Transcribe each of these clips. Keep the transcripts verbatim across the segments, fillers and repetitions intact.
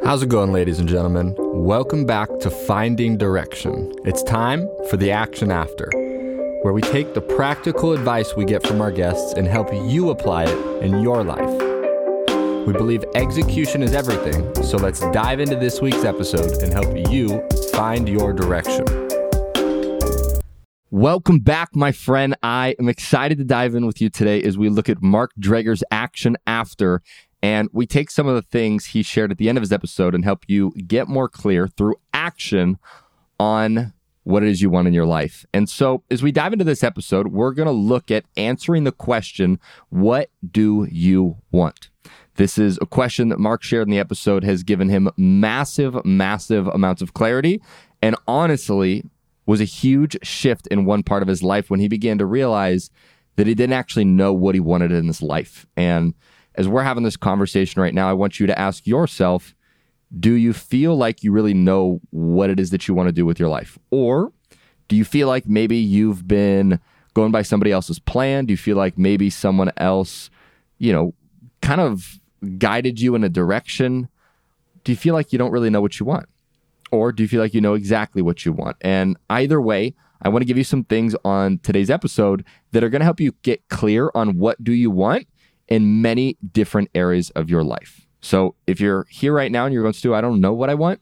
How's it going, ladies and gentlemen? Welcome back to Finding Direction. It's time for the Action After, where we take the practical advice we get from our guests and help you apply it in your life. We believe execution is everything, so let's dive into this week's episode and help you find your direction. Welcome back, my friend. I am excited to dive in with you today as we look at Mark Dreger's Action After. And we take some of the things he shared at the end of his episode and help you get more clear through action on what it is you want in your life. And so as we dive into this episode, we're going to look at answering the question, what do you want? This is a question that Mark shared in the episode has given him massive, massive amounts of clarity. And honestly, was a huge shift in one part of his life when he began to realize that he didn't actually know what he wanted in his life. And as we're having this conversation right now, I want you to ask yourself, do you feel like you really know what it is that you want to do with your life? Or do you feel like maybe you've been going by somebody else's plan? Do you feel like maybe someone else, you know, kind of guided you in a direction? Do you feel like you don't really know what you want? Or do you feel like you know exactly what you want? And either way, I want to give you some things on today's episode that are going to help you get clear on what do you want in many different areas of your life. So if you're here right now and you're going, Stu, I don't know what I want,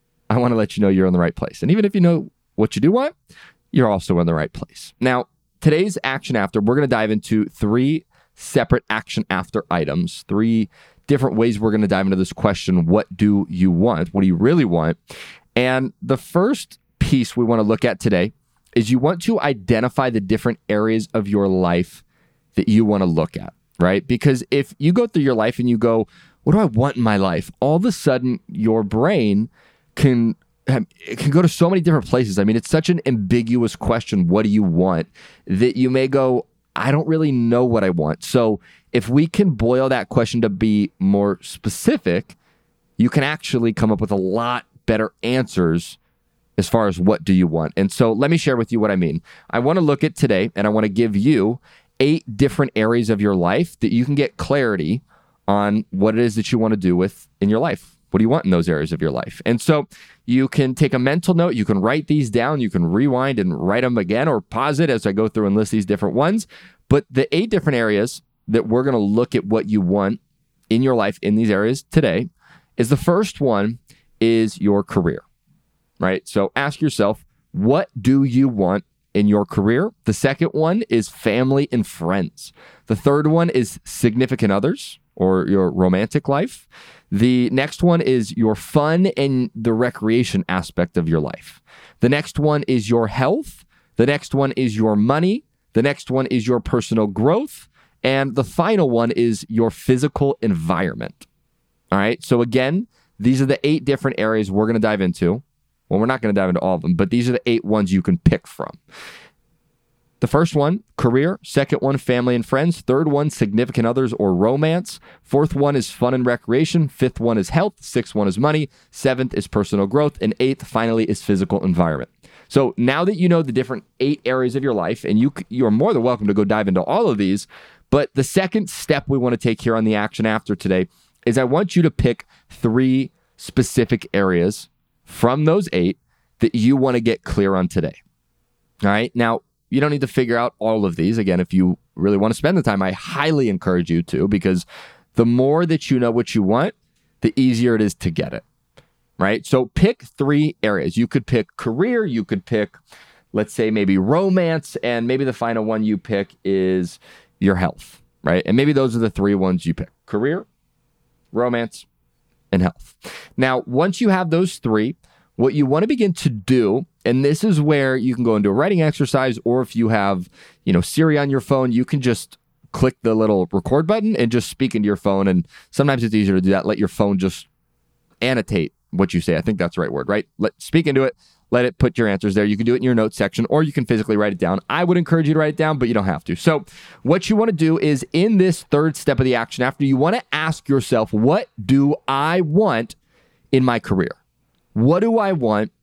I want to let you know you're in the right place. And even if you know what you do want, you're also in the right place. Now, today's Action After, we're going to dive into three separate Action After items, three different ways we're going to dive into this question, what do you want? What do you really want? And the first piece we want to look at today is you want to identify the different areas of your life that you want to look at. Right? Because if you go through your life and you go, what do I want in my life? All of a sudden, your brain can, it can go to so many different places. I mean, it's such an ambiguous question. What do you want? That you may go, I don't really know what I want. So if we can boil that question to be more specific, you can actually come up with a lot better answers as far as what do you want. And so let me share with you what I mean. I want to look at today and I want to give you eight different areas of your life that you can get clarity on what it is that you want to do with in your life. What do you want in those areas of your life? And so you can take a mental note, you can write these down, you can rewind and write them again or pause it as I go through and list these different ones. But the eight different areas that we're going to look at what you want in your life in these areas today is the first one is your career, right? So ask yourself, what do you want in your career? The second one is family and friends. The third one is significant others or your romantic life. The next one is your fun and the recreation aspect of your life. The next one is your health. The next one is your money. The next one is your personal growth. And the final one is your physical environment. All right. So again, these are the eight different areas we're going to dive into. Well, we're not going to dive into all of them, but these are the eight ones you can pick from. The first one, career. Second one, family and friends. Third one, significant others or romance. Fourth one is fun and recreation. Fifth one is health. Sixth one is money. Seventh is personal growth. And eighth, finally, is physical environment. So now that you know the different eight areas of your life, and you, you're more than welcome to go dive into all of these, but the second step we want to take here on the Action After today is I want you to pick three specific areas from those eight that you want to get clear on today. All right. Now, you don't need to figure out all of these. Again, if you really want to spend the time, I highly encourage you to, because the more that you know what you want, the easier it is to get it. Right. So pick three areas. You could pick career. You could pick, let's say, maybe romance. And maybe the final one you pick is your health. Right. And maybe those are the three ones you pick: career, romance, and health. Now, once you have those three, what you want to begin to do, and this is where you can go into a writing exercise, or if you have, you know, Siri on your phone, you can just click the little record button and just speak into your phone. And sometimes it's easier to do that. Let your phone just annotate what you say. I think that's the right word, right? Let speak into it. Let it put your answers there. You can do it in your notes section, or you can physically write it down. I would encourage you to write it down, but you don't have to. So what you want to do is, in this third step of the Action After, you want to ask yourself, what do I want in my career? What do I want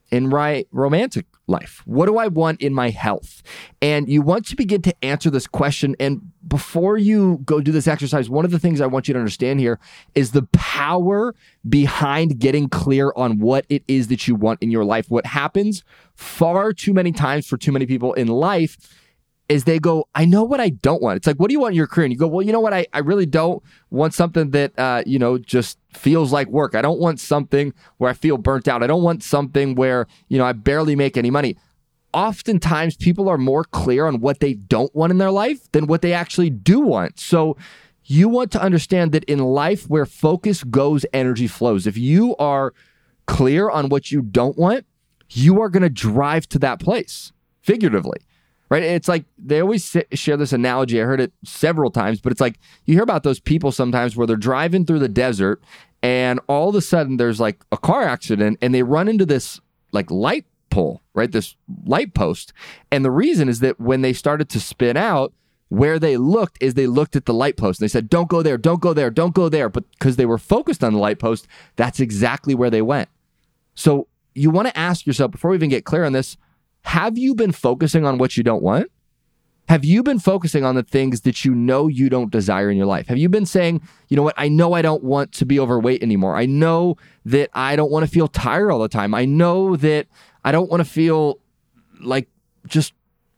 in my romantic life? What do I want in my health? And you want to begin to answer this question. And before you go do this exercise, one of the things I want you to understand here is the power behind getting clear on what it is that you want in your life. What happens far too many times for too many people in life is they go, I know what I don't want. It's like, what do you want in your career? And you go, well, you know what? I, I really don't want something that, uh, you know, just feels like work. I don't want something where I feel burnt out. I don't want something where, you know, I barely make any money. Oftentimes people are more clear on what they don't want in their life than what they actually do want. So you want to understand that in life where focus goes, energy flows. If you are clear on what you don't want, you are going to drive to that place, figuratively. Right? It's like they always share this analogy. I heard it several times, but it's like you hear about those people sometimes where they're driving through the desert and all of a sudden there's like a car accident and they run into this like light pole, right? This light post. And the reason is that when they started to spin out, where they looked is they looked at the light post and they said, don't go there, don't go there, don't go there. But because they were focused on the light post, that's exactly where they went. So you want to ask yourself, before we even get clear on this, have you been focusing on what you don't want? Have you been focusing on the things that you know you don't desire in your life? Have you been saying, you know what, I know I don't want to be overweight anymore. I know that I don't want to feel tired all the time. I know that I don't want to feel like just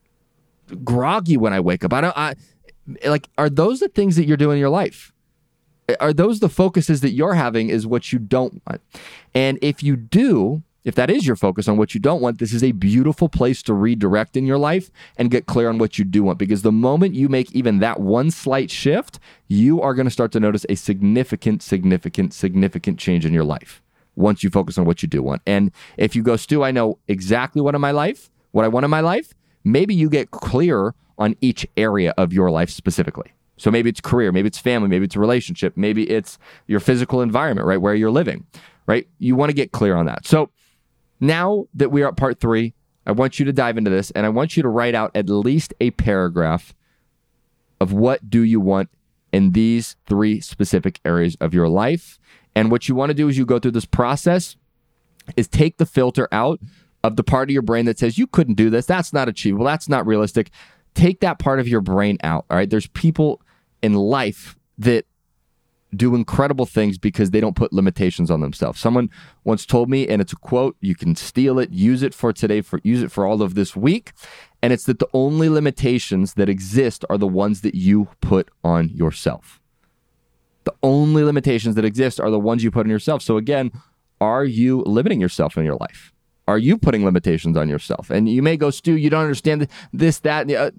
groggy when I wake up. I don't, I, like, are those the things that you're doing in your life? Are those the focuses that you're having is what you don't want? And if you do, if that is your focus on what you don't want, this is a beautiful place to redirect in your life and get clear on what you do want. Because the moment you make even that one slight shift, you are going to start to notice a significant, significant, significant change in your life once you focus on what you do want. And if you go, Stu, I know exactly what in my life, what I want in my life, maybe you get clearer on each area of your life specifically. So maybe it's career, maybe it's family, maybe it's a relationship, maybe it's your physical environment, right, where you're living, right? You want to get clear on that. So now that we are at part three, I want you to dive into this and I want you to write out at least a paragraph of what do you want in these three specific areas of your life. And what you want to do as you go through this process is take the filter out of the part of your brain that says you couldn't do this. That's not achievable. That's not realistic. Take that part of your brain out. All right. There's people in life that do incredible things because they don't put limitations on themselves. Someone once told me, and it's a quote, you can steal it, use it for today, for use it for all of this week. And it's that the only limitations that exist are the ones that you put on yourself. The only limitations that exist are the ones you put on yourself. So again, are you limiting yourself in your life? Are you putting limitations on yourself? And you may go, Stu, you don't understand this, that. Uh,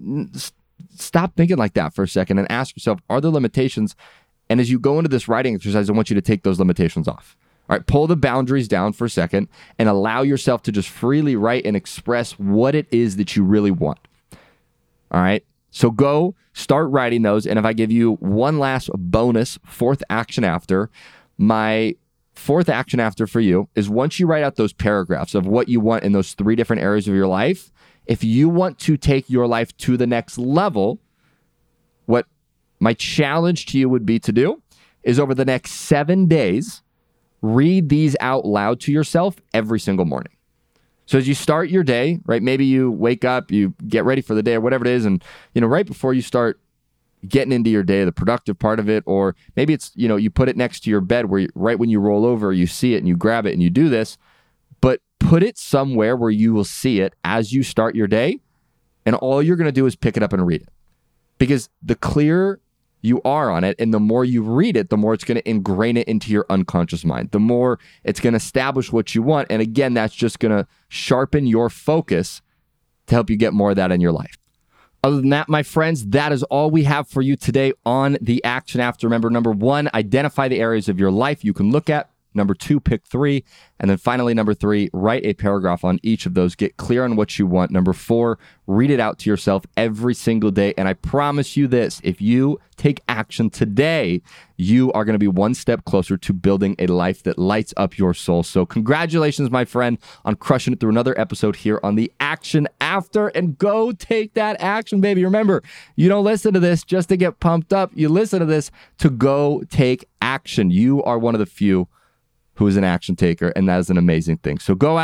stop thinking like that for a second and ask yourself, are there limitations? And as you go into this writing exercise, I want you to take those limitations off. All right, pull the boundaries down for a second and allow yourself to just freely write and express what it is that you really want. All right, so go start writing those. And if I give you one last bonus, fourth action after, my fourth action after for you is once you write out those paragraphs of what you want in those three different areas of your life, if you want to take your life to the next level, what my challenge to you would be to do is over the next seven days, read these out loud to yourself every single morning. So as you start your day, right, maybe you wake up, you get ready for the day or whatever it is. And, you know, right before you start getting into your day, the productive part of it, or maybe it's, you know, you put it next to your bed where you, right when you roll over, you see it and you grab it and you do this, but put it somewhere where you will see it as you start your day. And all you're going to do is pick it up and read it. Because the clearer you are on it, and the more you read it, the more it's going to ingrain it into your unconscious mind. The more it's going to establish what you want. And again, that's just going to sharpen your focus to help you get more of that in your life. Other than that, my friends, that is all we have for you today on the Action After. Remember, number one, identify the areas of your life you can look at. Number two, pick three. And then finally, number three, write a paragraph on each of those. Get clear on what you want. Number four, read it out to yourself every single day. And I promise you this, if you take action today, you are going to be one step closer to building a life that lights up your soul. So congratulations, my friend, on crushing it through another episode here on the Action After. And go take that action, baby. Remember, you don't listen to this just to get pumped up. You listen to this to go take action. You are one of the few who is an action taker, and that is an amazing thing. So go out,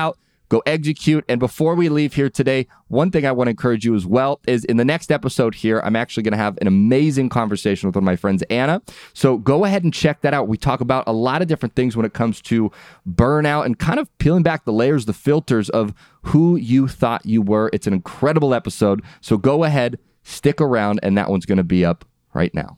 go execute. And before we leave here today, one thing I want to encourage you as well is in the next episode here, I'm actually going to have an amazing conversation with one of my friends, Anna. So go ahead and check that out. We talk about a lot of different things when it comes to burnout and kind of peeling back the layers, the filters of who you thought you were. It's an incredible episode. So go ahead, stick around, and that one's going to be up right now.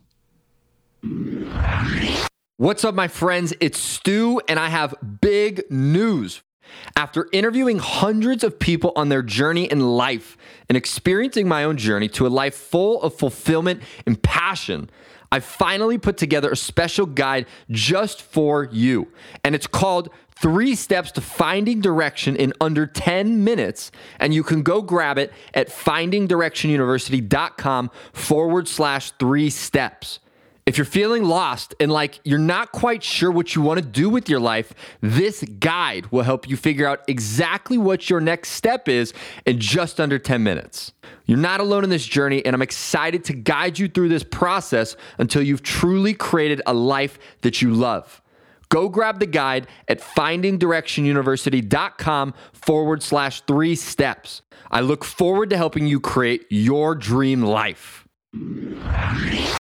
What's up, my friends? It's Stu, and I have big news. After interviewing hundreds of people on their journey in life and experiencing my own journey to a life full of fulfillment and passion, I finally put together a special guide just for you. And it's called Three Steps to Finding Direction in Under ten minutes. And you can go grab it at findingdirectionuniversity.com forward slash three steps. If you're feeling lost and like you're not quite sure what you want to do with your life, this guide will help you figure out exactly what your next step is in just under ten minutes. You're not alone in this journey, and I'm excited to guide you through this process until you've truly created a life that you love. Go grab the guide at findingdirectionuniversity.com forward slash three steps. I look forward to helping you create your dream life.